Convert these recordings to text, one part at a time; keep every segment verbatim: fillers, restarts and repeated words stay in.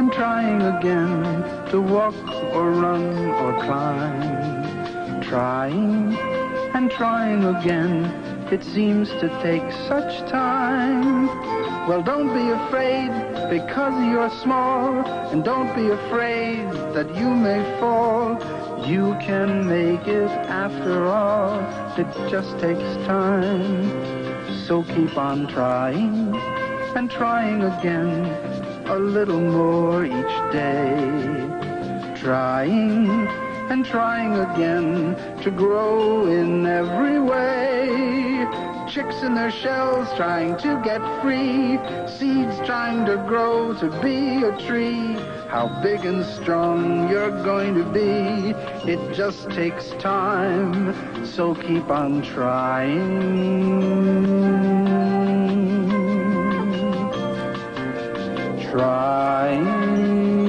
I'm trying again to walk or run or climb. Trying and trying again, it seems to take such time. Well, don't be afraid because you're small, and don't be afraid that you may fall. You can make it after all, it just takes time. So keep on trying and trying again, a little more each day. Trying and trying again to grow in every way. Chicks in their shells trying to get free, seeds trying to grow to be a tree. How big and strong you're going to be, it just takes time, so keep on trying. Trying.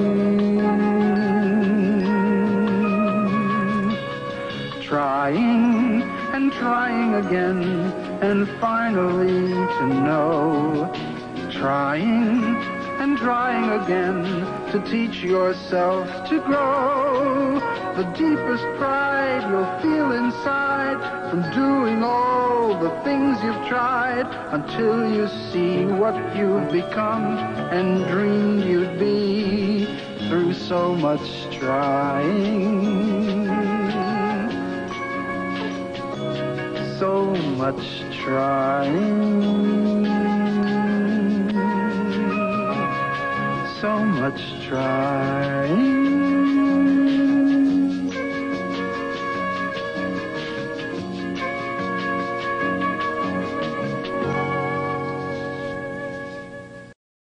Trying and trying again, and finally to know. Trying and trying again to teach yourself to grow. The deepest pride you'll feel inside from doing all the things you've tried, until you see what you've become and dreamed you'd be through so much trying. So much trying, so much trying.